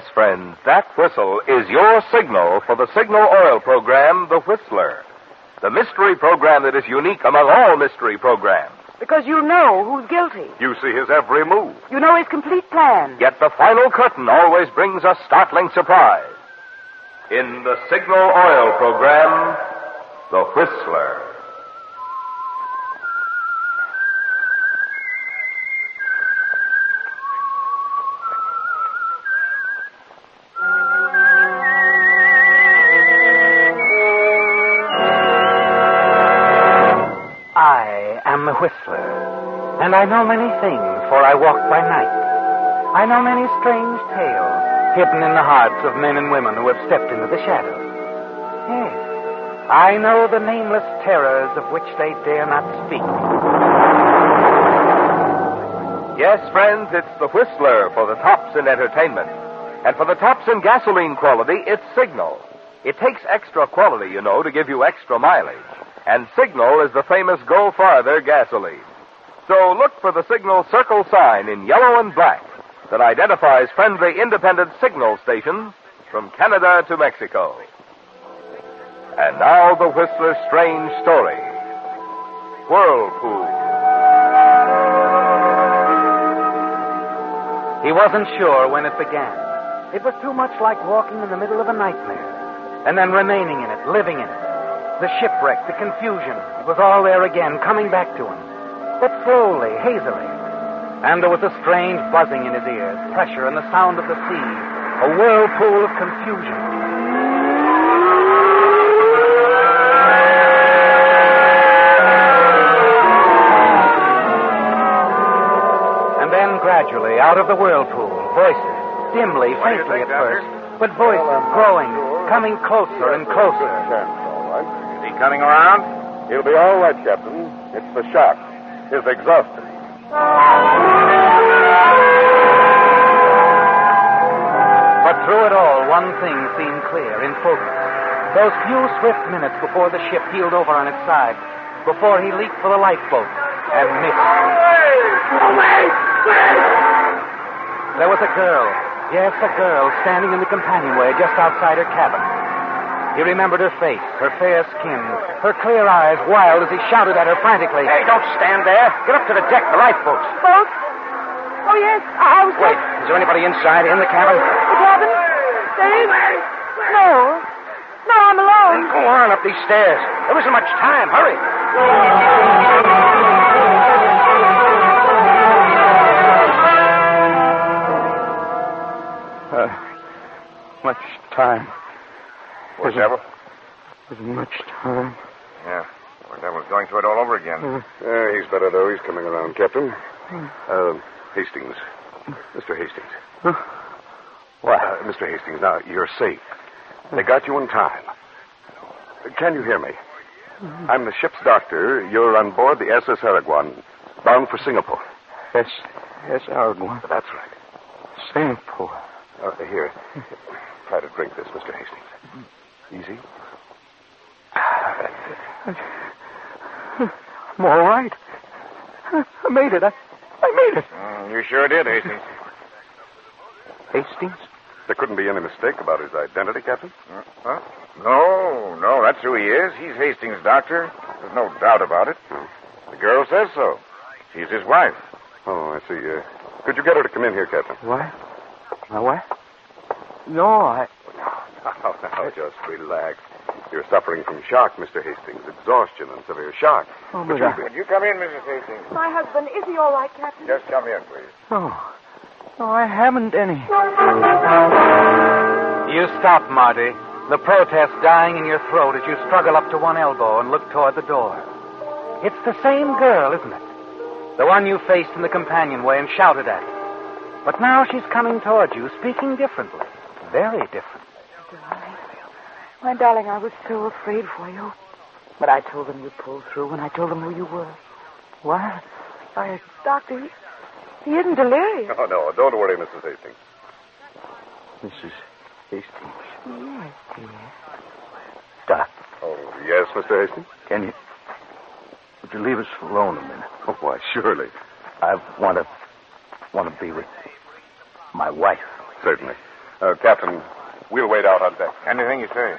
friends, that whistle is your signal for the signal oil program, The Whistler. The mystery program that is unique among all mystery programs. Because you know who's guilty. You see his every move. You know his complete plan. Yet the final curtain always brings a startling surprise. In the signal oil program, The Whistler. I am the Whistler, and I know many things, for I walk by night. I know many strange tales hidden in the hearts of men and women who have stepped into the shadows. Yes, I know the nameless terrors of which they dare not speak. Yes, friends, it's The Whistler for the tops in entertainment. And for the tops in gasoline quality, it's Signal. It takes extra quality, you know, to give you extra mileage. And Signal is the famous Go Farther gasoline. So look for the Signal circle sign in yellow and black that identifies friendly independent signal stations from Canada to Mexico. And now the Whistler's strange story. Whirlpool. He wasn't sure when it began. It was too much like walking in the middle of a nightmare, and then remaining in it, living in it. The shipwreck, the confusion, it was all there again, coming back to him. But slowly, hazily. And there was a strange buzzing in his ears, pressure, and the sound of the sea. A whirlpool of confusion. And then, gradually, out of the whirlpool, voices, dimly, faintly at first, but voices growing, coming closer and closer. Is he coming around? He'll be all right, Captain. It's the shock. His exhaustion. But through it all, one thing seemed clear, in focus. Those few swift minutes before the ship heeled over on its side, before he leaped for the lifeboat and missed. There was a girl. Yes, a girl standing in the companionway just outside her cabin. He remembered her face, her fair skin, her clear eyes wild as he shouted at her frantically. Hey, don't stand there. Get up to the deck, the lifeboats. Boat? Oh, yes. I was... Wait, is there anybody inside in the cabin? The cabin? Dave? No. No, I'm alone. Then go on up these stairs. There isn't much time. Hurry. Much time. Poor devil. Isn't much time. Yeah. Poor devil's going through it all over again. He's better, though. He's coming around, Captain. Hastings. Mr. Hastings. What? Mr. Hastings, now, you're safe. They got you in time. Can you hear me? I'm the ship's doctor. You're on board the SS Araguan, bound for Singapore. Yes, Araguan. That's right. Singapore. Here. Try to drink this, Mr. Hastings. Easy. I'm all right. I made it. I made it. You sure did, Hastings. Hastings? There couldn't be any mistake about his identity, Captain? Huh? No, that's who he is. He's Hastings' doctor. There's no doubt about it. The girl says so. She's his wife. Oh, I see. Could you get her to come in here, Captain? What? My wife? No, I... Now, just relax. You're suffering from shock, Mr. Hastings. Exhaustion and severe shock. Oh, Would Would you come in, Mrs. Hastings? My husband, is he all right, Captain? Just come in, please. No, I haven't any. You stop, Marty. The protest dying in your throat as you struggle up to one elbow and look toward the door. It's the same girl, isn't it? The one you faced in the companionway and shouted at. But now she's coming toward you, speaking differently. Very different. Darling. My darling, I was so afraid for you. But I told them you'd pull through, and I told them who you were. What? Why, Doctor, he isn't delirious. Oh, no, don't worry, Mrs. Hastings. Mrs. Hastings. Yes. Doc, Oh, yes, Mr. Hastings? would you leave us alone a minute? Oh, why, surely. I want to be with my wife. Certainly. Captain, we'll wait out on deck. Anything you say.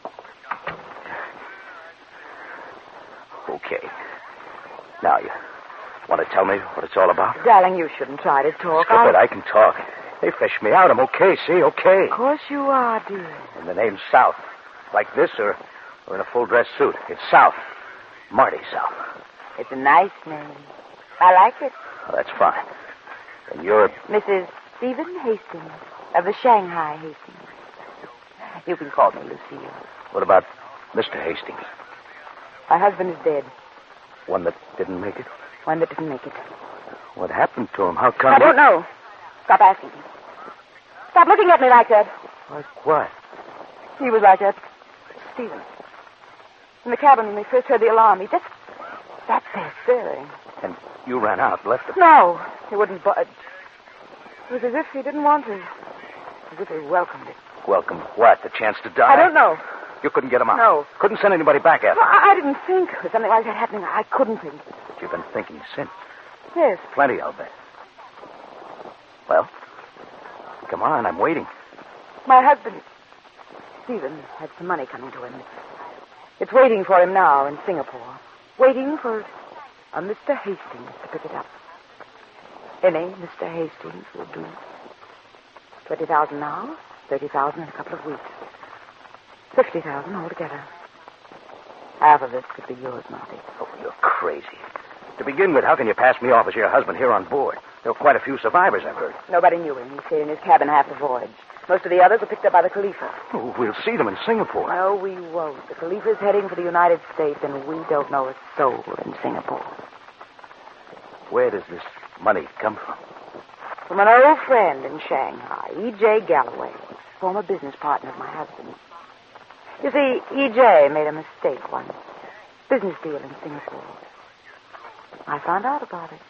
Okay. Now, you want to tell me what it's all about? Darling, you shouldn't try to talk. Skip it. I can talk. They fished me out. I'm okay, see? Okay. Of course you are, dear. And the name's South. Like this or in a full-dress suit. It's South. Marty South. It's a nice name. I like it. Oh, that's fine. And you're... Mrs. Stephen Hastings of the Shanghai Hastings. You can call me Lucille. What about Mr. Hastings? My husband is dead. One that didn't make it? One that didn't make it. What happened to him? How come... I don't know. Stop asking me. Stop looking at me like that. Like what? He was like that. Stephen. In the cabin when we first heard the alarm, he just sat there staring. And you ran out, left him? No, he wouldn't budge. It was as if he didn't want to. As if he welcomed it. Welcome what? The chance to die? I don't know. You couldn't get him out? No. Couldn't send anybody back after him? I didn't think of something like that happening. I couldn't think. But you've been thinking since. Yes. Plenty, I'll bet. Well, come on, I'm waiting. My husband, Stephen, had some money coming to him. It's waiting for him now in Singapore. Waiting for a Mr. Hastings to pick it up. Any Mr. Hastings will do. 20,000 now, 30,000 in a couple of weeks. 50,000 altogether. Half of it could be yours, Marty. Oh, you're crazy. To begin with, how can you pass me off as your husband here on board? There were quite a few survivors, I've heard. Nobody knew him. He stayed in his cabin half the voyage. Most of the others were picked up by the Khalifa. Oh, we'll see them in Singapore. No, we won't. The Khalifa's heading for the United States, and we don't know a soul in Singapore. Where does this money come from? From an old friend in Shanghai, E.J. Galloway, former business partner of my husband. You see, E.J. made a mistake once. Business deal in Singapore. I found out about it.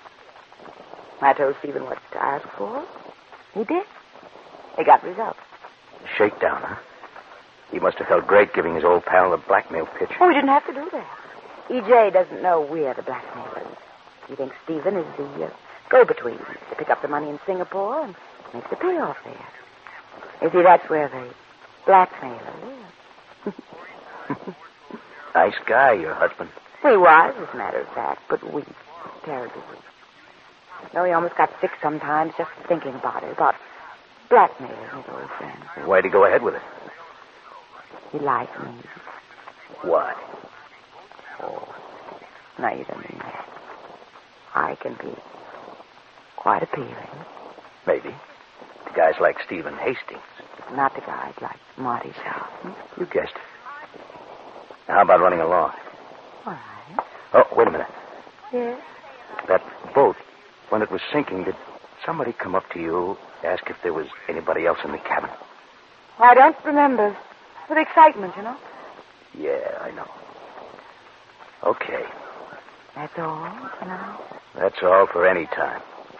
I told Stephen what to ask for. He did. He got results. Shakedown, huh? He must have felt great giving his old pal the blackmail pitch. Oh, we didn't have to do that. E.J. doesn't know we're the blackmailers. He thinks Stephen is the go-between to pick up the money in Singapore and make the payoff there. You see, that's where the blackmailer lives. Nice guy, your husband. He was, as a matter of fact, but weak. Terribly weak. No, he almost got sick sometimes just thinking about it, about blackmailing his old friends. Why'd he go ahead with it? He liked me. Why? Oh, no, you don't mean that. I can be quite appealing. Maybe. To guys like Stephen Hastings. Not to guys like Marty South. You guessed it. Now, how about running along? All right. Oh, wait a minute. Yes? That boat, when it was sinking, did somebody come up to you, ask if there was anybody else in the cabin? I don't remember. With excitement, you know. Yeah, I know. Okay. That's all for now? That's all for any time.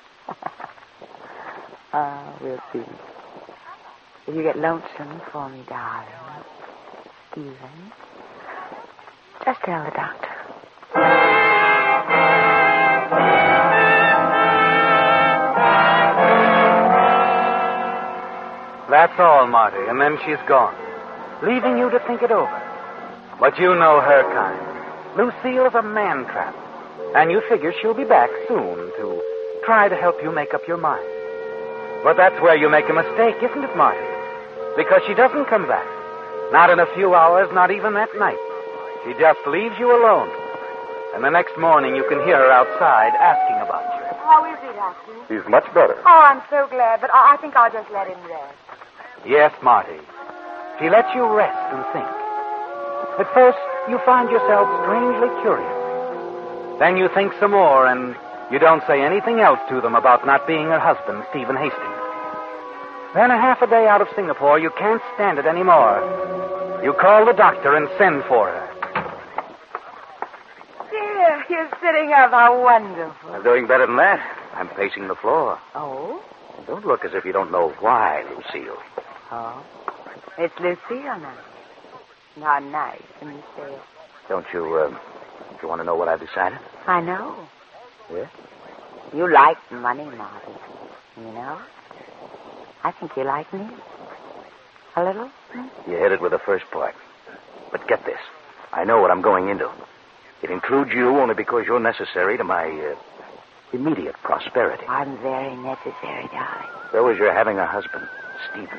We'll see. If you get lonesome for me, darling, Stephen, just tell the doctor. That's all, Marty, and then she's gone, leaving you to think it over. But you know her kind. Lucille's a man-trap, and you figure she'll be back soon to try to help you make up your mind. But that's where you make a mistake, isn't it, Marty? Because she doesn't come back. Not in a few hours, not even that night. She just leaves you alone. And the next morning you can hear her outside asking about you. How is he, Doctor? He's much better. Oh, I'm so glad, but I think I'll just let him rest. Yes, Marty. She lets you rest and think. At first, you find yourself strangely curious. Then you think some more, and you don't say anything else to them about not being her husband, Stephen Hastings. Then a half a day out of Singapore, you can't stand it anymore. You call the doctor and send for her. Dear, you're sitting up. How wonderful. I'm doing better than that. I'm pacing the floor. Oh? And don't look as if you don't know why, Lucille. Oh? It's Lucille now. How nice when you say it. Don't you want to know what I've decided? I know. Yeah? You like money, Marty. You know? I think you like me. A little? You hit it with the first part. But get this. I know what I'm going into. It includes you only because you're necessary to my immediate prosperity. I'm very necessary, darling. So is your having a husband, Stephen.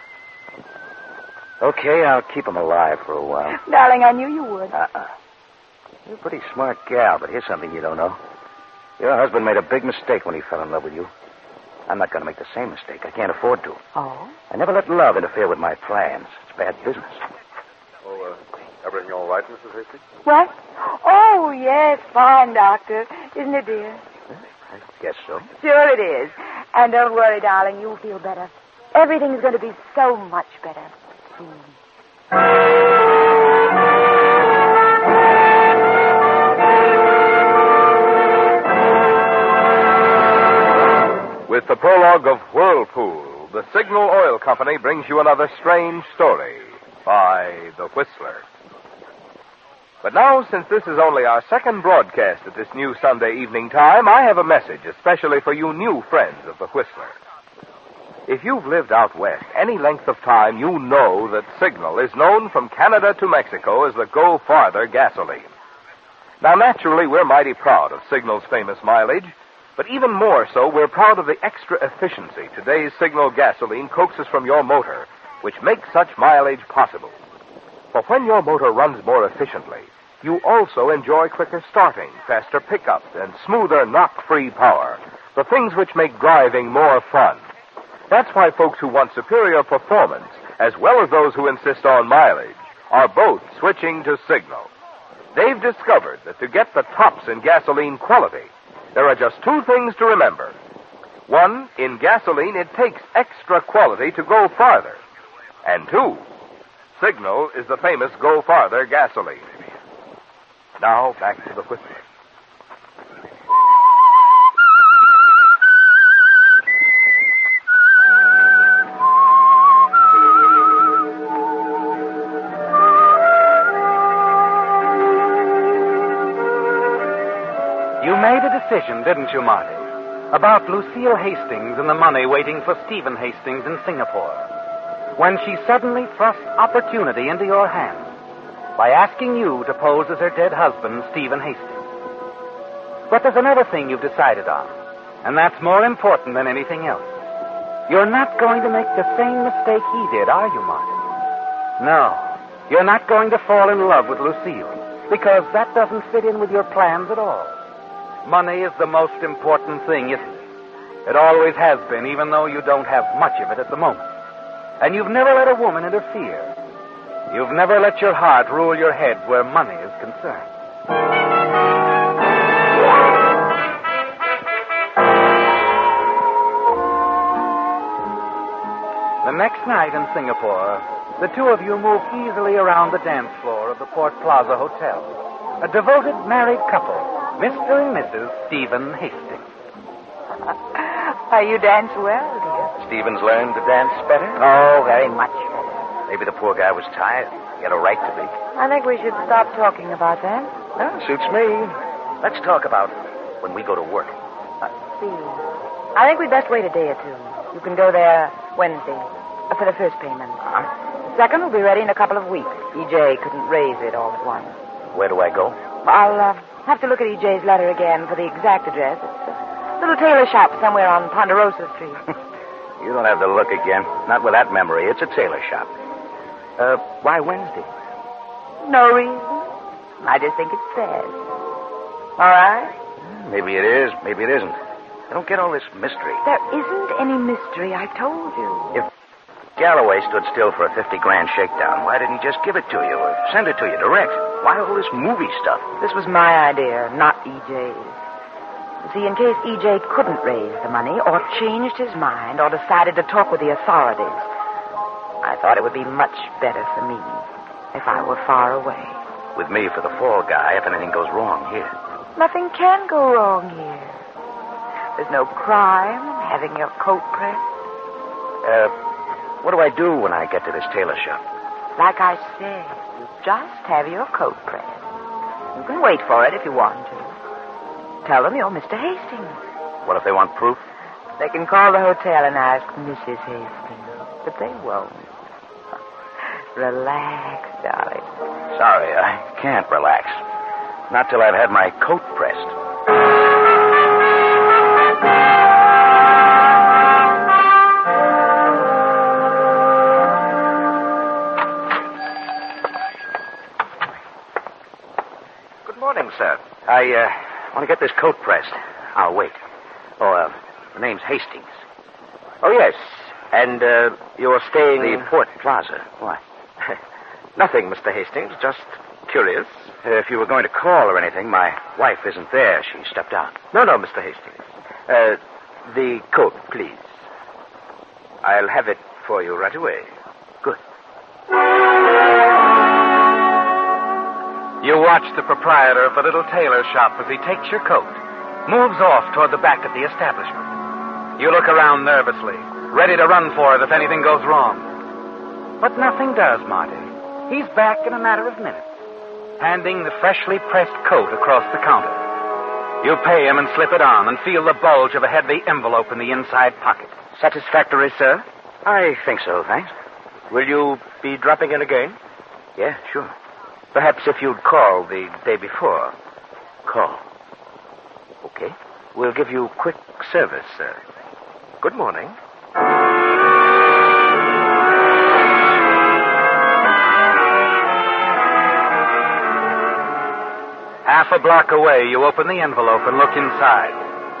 Okay, I'll keep him alive for a while. Darling, I knew you would. You're a pretty smart gal, but here's something you don't know. Your husband made a big mistake when he fell in love with you. I'm not going to make the same mistake. I can't afford to. Oh? I never let love interfere with my plans. It's bad business. Oh, everything all right, Mrs. Hastings? What? Oh, yes, fine, Doctor. Isn't it, dear? I guess so. Sure it is. And don't worry, darling, you'll feel better. Everything's going to be so much better soon. With the prologue of Whirlpool, the Signal Oil Company brings you another strange story by The Whistler. But now, since this is only our second broadcast at this new Sunday evening time, I have a message especially for you new friends of The Whistler. If you've lived out west any length of time, you know that Signal is known from Canada to Mexico as the Go Farther gasoline. Now, naturally, we're mighty proud of Signal's famous mileage, but even more so, we're proud of the extra efficiency today's Signal gasoline coaxes from your motor, which makes such mileage possible. For when your motor runs more efficiently, you also enjoy quicker starting, faster pickup, and smoother knock-free power, the things which make driving more fun. That's why folks who want superior performance, as well as those who insist on mileage, are both switching to Signal. They've discovered that to get the tops in gasoline quality, there are just two things to remember. One, in gasoline, it takes extra quality to go farther. And two, Signal is the famous Go Farther gasoline. Now, back to the Whistler. You made a decision, didn't you, Marty? About Lucille Hastings and the money waiting for Stephen Hastings in Singapore. When she suddenly thrust opportunity into your hands by asking you to pose as her dead husband, Stephen Hastings. But there's another thing you've decided on, and that's more important than anything else. You're not going to make the same mistake he did, are you, Marty? No, you're not going to fall in love with Lucille, because that doesn't fit in with your plans at all. Money is the most important thing, isn't it? It always has been, even though you don't have much of it at the moment. And you've never let a woman interfere. You've never let your heart rule your head where money is concerned. The next night in Singapore, the two of you move easily around the dance floor of the Port Plaza Hotel. A devoted married couple, Mr. and Mrs. Stephen Hastings. You dance well, dear. Stephen's learned to dance better? Oh, very much better. Maybe the poor guy was tired. He had a right to be. I think we should stop talking about that. Well, suits me. Let's talk about when we go to work. See, I think we'd best wait a day or two. You can go there Wednesday for the first payment. Huh? The second will be ready in a couple of weeks. E.J. couldn't raise it all at once. Where do I go? I'll have to look at E.J.'s letter again for the exact address. It's a little tailor shop somewhere on Ponderosa Street. You don't have to look again. Not with that memory. It's a tailor shop. Why Wednesday? No reason. I just think it's best. All right? Maybe it is. Maybe it isn't. I don't get all this mystery. There isn't any mystery, I told you. If Galloway stood still for a $50,000 shakedown, why didn't he just give it to you or send it to you direct? Why all this movie stuff? This was my idea, not E.J.'s. You see, in case E.J. couldn't raise the money or changed his mind or decided to talk with the authorities, I thought it would be much better for me if I were far away. With me for the fall guy if anything goes wrong here. Nothing can go wrong here. There's no crime in having your coat pressed. What do I do when I get to this tailor shop? Like I said, you just have your coat pressed. You can wait for it if you want to. Tell them you're Mr. Hastings. What if they want proof? They can call the hotel and ask Mrs. Hastings, but they won't. Relax, darling. Sorry, I can't relax. Not till I've had my coat pressed. Good morning, sir. I want to get this coat pressed. I'll wait. Oh, the name's Hastings. Oh, yes. And you're staying... The Port Plaza. Why? Nothing, Mr. Hastings. Just curious. If you were going to call or anything, my wife isn't there. She stepped out. No, Mr. Hastings. The coat, please. I'll have it for you right away. Good. You watch the proprietor of the little tailor shop as he takes your coat, moves off toward the back of the establishment. You look around nervously, ready to run for it if anything goes wrong. But nothing does, Marty. He's back in a matter of minutes, handing the freshly pressed coat across the counter. You pay him and slip it on and feel the bulge of a heavy envelope in the inside pocket. Satisfactory, sir? I think so, thanks. Will you be dropping in again? Yeah, sure. Perhaps if you'd call the day before. Call. Okay. We'll give you quick service, sir. Good morning. Half a block away, you open the envelope and look inside.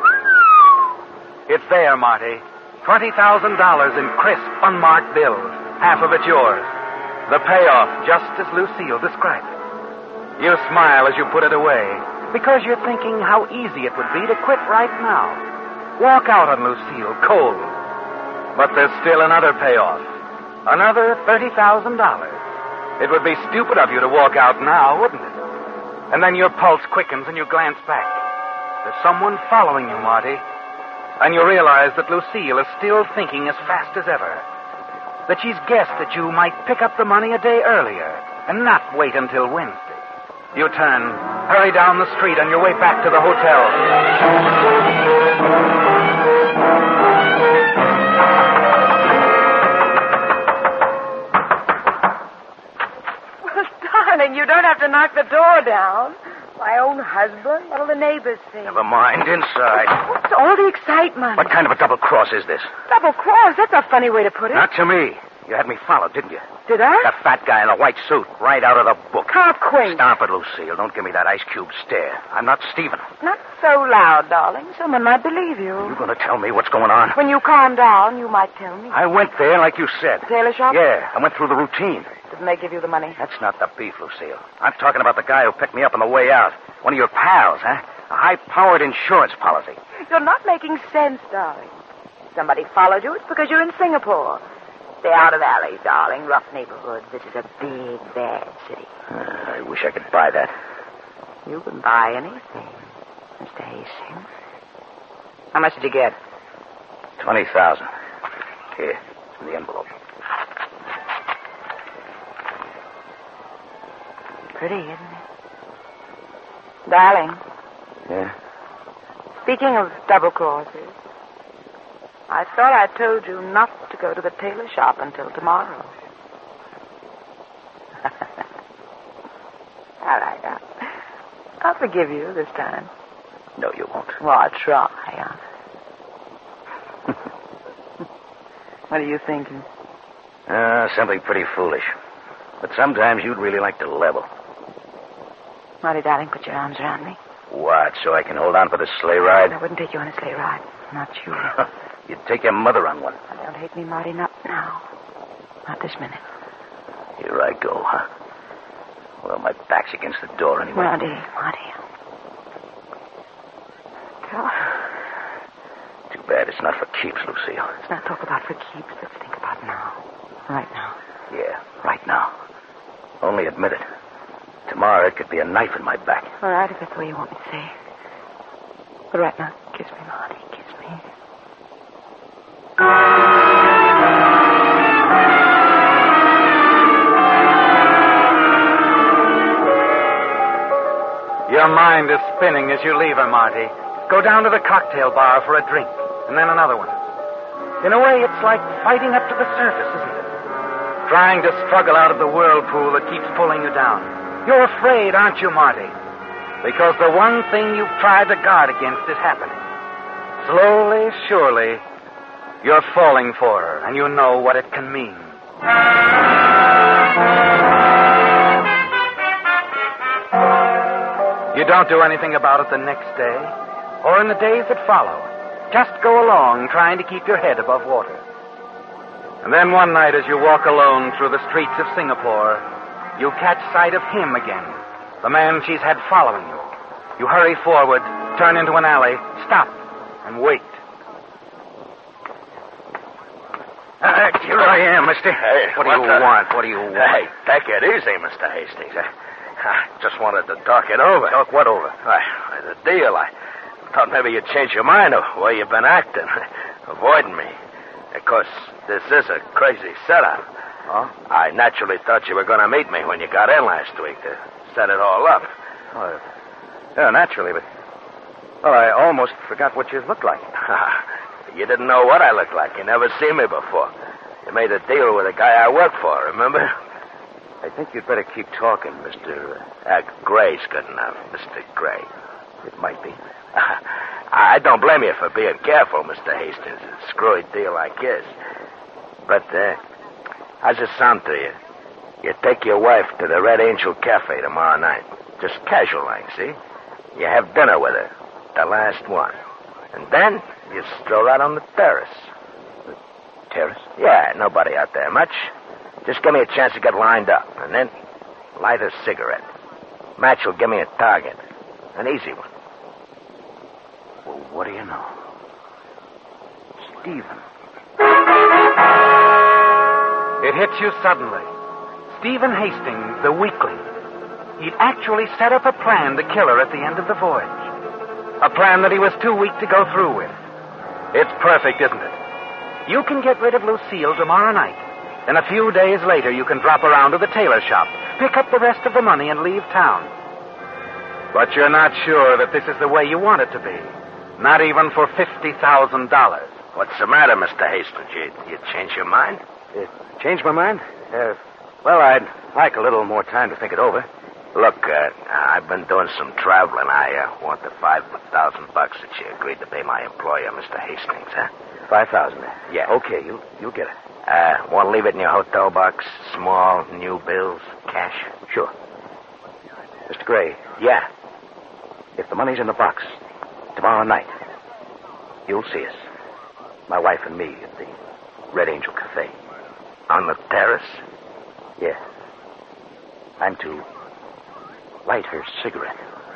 It's there, Marty. $20,000 in crisp, unmarked bills. Half of it yours. The payoff, just as Lucille described it. You smile as you put it away, because you're thinking how easy it would be to quit right now. Walk out on Lucille, cold. But there's still another payoff. Another $30,000. It would be stupid of you to walk out now, wouldn't it? And then your pulse quickens and you glance back. There's someone following you, Marty. And you realize that Lucille is still thinking as fast as ever. That she's guessed that you might pick up the money a day earlier and not wait until Wednesday. You turn, hurry down the street on your way back to the hotel. Well, darling, you don't have to knock the door down. My own husband? What'll the neighbors think? Never mind, inside. What's all the excitement? What kind of a double cross is this? Double cross? That's a funny way to put it. Not to me. You had me followed, didn't you? Did I? The fat guy in the white suit, right out of the book. How quaint. Stop it, Lucille. Don't give me that ice cube stare. I'm not Stephen. Not so loud, darling. Someone might believe you. You're going to tell me what's going on? When you calm down, you might tell me. I went there like you said. Tailor shop? Yeah, I went through the routine. Didn't they give you the money? That's not the beef, Lucille. I'm talking about the guy who picked me up on the way out. One of your pals, huh? A high-powered insurance policy. You're not making sense, darling. Somebody followed you. It's because you're in Singapore. Stay out of alleys, darling. Rough neighborhoods. This is a big, bad city. I wish I could buy that. You can buy anything, Mr. Hastings. How much did you get? 20,000. Here, in the envelope. Pretty, isn't it? Darling. Yeah? Speaking of double crosses, I thought I told you not to go to the tailor shop until tomorrow. All right. I'll forgive you this time. No, you won't. Well, I'll try. What are you thinking? Something pretty foolish. But sometimes you'd really like to level. Marty, darling, put your arms around me. What, so I can hold on for the sleigh ride? I wouldn't take you on a sleigh ride. Not you. You'd take your mother on one. Oh, don't hate me, Marty. Not now. Not this minute. Here I go, huh? Well, my back's against the door anyway. Marty. God. Too bad it's not for keeps, Lucille. Let's not talk about for keeps. Let's think about now. Right now. Yeah, right now. Only admit it. Tomorrow it could be a knife in my back. All right, if that's the way you want me to say. But right now, kiss me, Marty. Kiss me. Your mind is spinning as you leave her, Marty. Go down to the cocktail bar for a drink, and then another one. In a way, it's like fighting up to the surface, isn't it? trying to struggle out of the whirlpool that keeps pulling you down. You're afraid, aren't you, Marty? Because the one thing you've tried to guard against is happening. Slowly, surely, you're falling for her, and you know what it can mean. You don't do anything about it the next day, or in the days that follow. Just go along trying to keep your head above water. And then one night as you walk alone through the streets of Singapore, you catch sight of him again, the man she's had following you. You hurry forward, turn into an alley, stop, and wait. Here I am, mister. Hey, what do you want? What do you want? Hey, take it easy, Mr. Hastings. I just wanted to talk it over. Talk what over? The deal. I thought maybe you'd change your mind of the way you've been acting, avoiding me. Of course, this is a crazy setup. Oh? I naturally thought you were going to meet me when you got in last week to set it all up. Oh, yeah, naturally, but... Well, I almost forgot what you looked like. You didn't know what I looked like. You never seen me before. You made a deal with a guy I work for, remember? I think you'd better keep talking, Mr. Gray's good enough, Mr. Gray. It might be. I don't blame you for being careful, Mr. Hastings. A screwy deal like this. But, how's it sound to you? You take your wife to the Red Angel Cafe tomorrow night. Just casual like, see? You have dinner with her. The last one. And then you stroll out on the terrace. The terrace? Yeah, nobody out there much. Just give me a chance to get lined up. And then light a cigarette. Match will give me a target. An easy one. Well, what do you know? Stephen. It hits you suddenly. Stephen Hastings, the weakling. He'd actually set up a plan to kill her at the end of the voyage. A plan that he was too weak to go through with. It's perfect, isn't it? You can get rid of Lucille tomorrow night. And a few days later, you can drop around to the tailor shop, pick up the rest of the money, and leave town. But you're not sure that this is the way you want it to be. Not even for $50,000. What's the matter, Mr. Hastings? You changed your mind? Changed my mind? Well, I'd like a little more time to think it over. Look, I've been doing some traveling. I want the $5,000 that you agreed to pay my employer, Mr. Hastings, huh? $5,000. Yeah. Okay, you'll get it. Want to leave it in your hotel box? Small, new bills, cash? Sure. Mr. Gray. Yeah. If the money's in the box, tomorrow night, you'll see us. My wife and me at the Red Angel Cafe. On the terrace? Yeah. I'm to light her cigarette.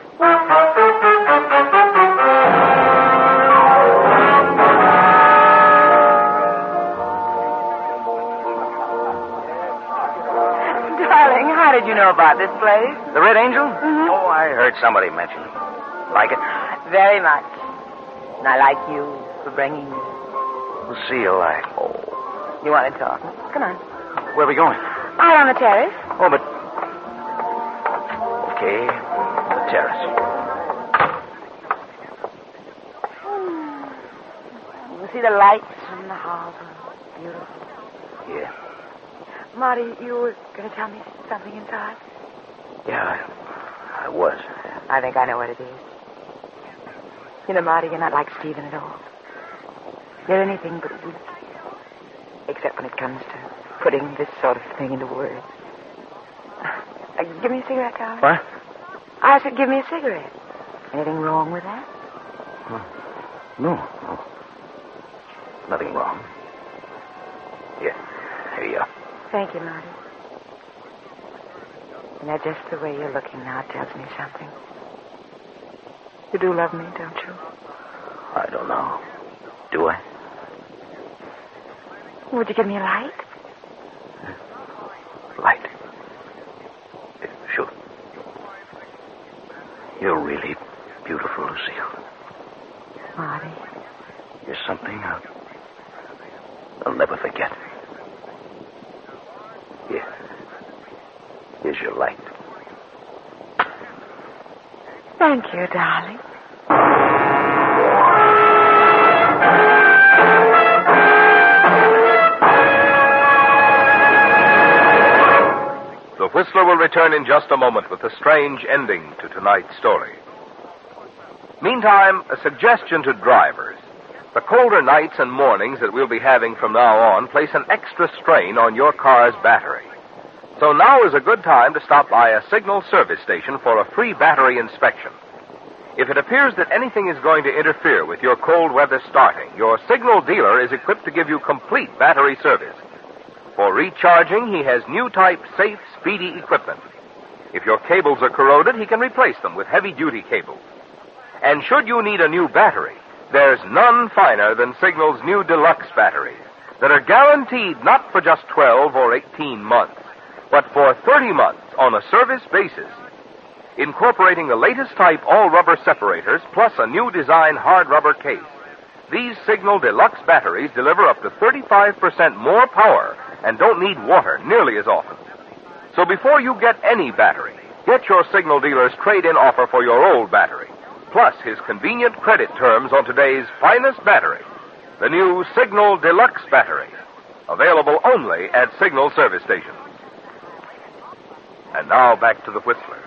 Darling, how did you know about this place? The Red Angel? Mm-hmm. Oh, I heard somebody mention it. Like it? Very much. And I like you for bringing me. Lucille, You want to talk? Come on. Where are we going? Out on the terrace. Oh, but... Okay, the terrace. You see the lights from the harbor. Beautiful. Yeah. Marty, you were going to tell me something inside? Yeah, I was. I think I know what it is. You know, Marty, you're not like Stephen at all. You're anything but weak. Except when it comes to putting this sort of thing into words. Give me a cigarette, darling. What? I said give me a cigarette. Anything wrong with that? No. Nothing wrong. Here you are. Thank you, Marty. You know, just the way you're looking now tells me something. You do love me, don't you? I don't know. Do I? Would you give me a light? Light? Sure. You're really beautiful, Lucille. Marty. You're something I'll never forget. Here's your light. Thank you, darling. Whistler will return in just a moment with a strange ending to tonight's story. Meantime, a suggestion to drivers. The colder nights and mornings that we'll be having from now on place an extra strain on your car's battery. So now is a good time to stop by a Signal service station for a free battery inspection. If it appears that anything is going to interfere with your cold weather starting, your Signal dealer is equipped to give you complete battery service. For recharging, he has new type safe, speedy equipment. If your cables are corroded, he can replace them with heavy-duty cables. And should you need a new battery, there's none finer than Signal's new deluxe batteries that are guaranteed not for just 12 or 18 months, but for 30 months on a service basis. Incorporating the latest type all-rubber separators plus a new design hard rubber case, these Signal deluxe batteries deliver up to 35% more power and don't need water nearly as often. So before you get any battery, get your Signal dealer's trade-in offer for your old battery, plus his convenient credit terms on today's finest battery, the new Signal Deluxe battery, available only at Signal service stations. And now back to the Whistler.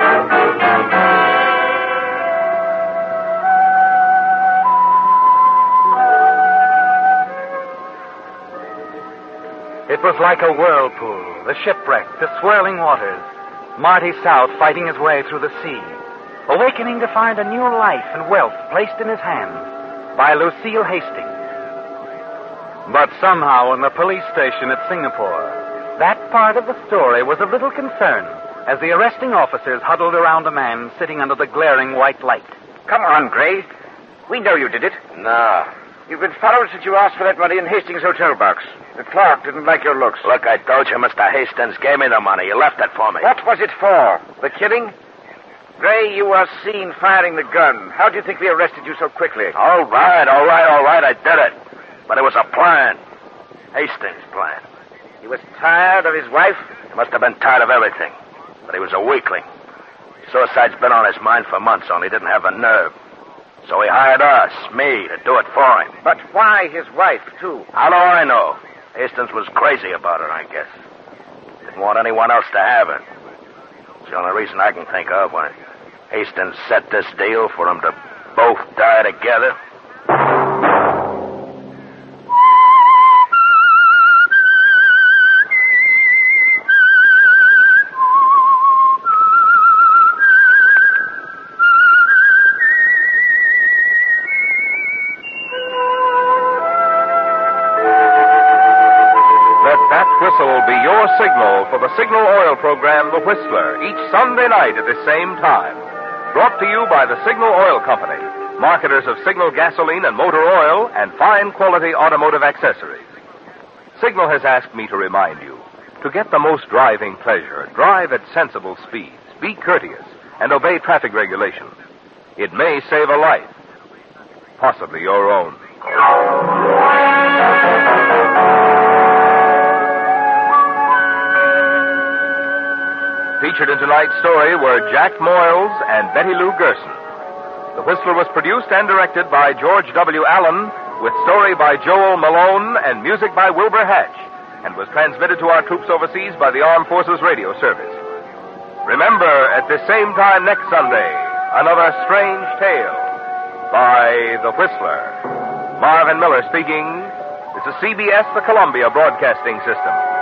It was like a whirlpool, the shipwreck, the swirling waters, Marty South fighting his way through the sea, awakening to find a new life and wealth placed in his hands by Lucille Hastings. But somehow in the police station at Singapore, that part of the story was of little concern as the arresting officers huddled around a man sitting under the glaring white light. Come on, Gray. We know you did it. No. You've been followed since you asked for that money in Hastings' hotel box. The clerk didn't like your looks. Look, I told you Mr. Hastings gave me the money. You left it for me. What was it for? The killing? Gray, you were seen firing the gun. How do you think we arrested you so quickly? All right. I did it. But it was a plan. Hastings' plan. He was tired of his wife? He must have been tired of everything. But he was a weakling. Suicide's been on his mind for months, only he didn't have the nerve. So he hired us, me, to do it for him. But why his wife, too? How do I know? Hastings was crazy about her, I guess. Didn't want anyone else to have her. It's the only reason I can think of when Hastings set this deal for them to both die together. Whistle be your signal for the Signal Oil program, The Whistler, each Sunday night at the same time. Brought to you by the Signal Oil Company, marketers of Signal gasoline and motor oil and fine quality automotive accessories. Signal has asked me to remind you, to get the most driving pleasure, drive at sensible speeds, be courteous, and obey traffic regulations. It may save a life, possibly your own. Featured in tonight's story were Jack Moyles and Betty Lou Gerson. The Whistler was produced and directed by George W. Allen, with story by Joel Malone and music by Wilbur Hatch, and was transmitted to our troops overseas by the Armed Forces Radio Service. Remember, at the same time next Sunday, another strange tale by The Whistler. Marvin Miller speaking. This is CBS, the Columbia Broadcasting System.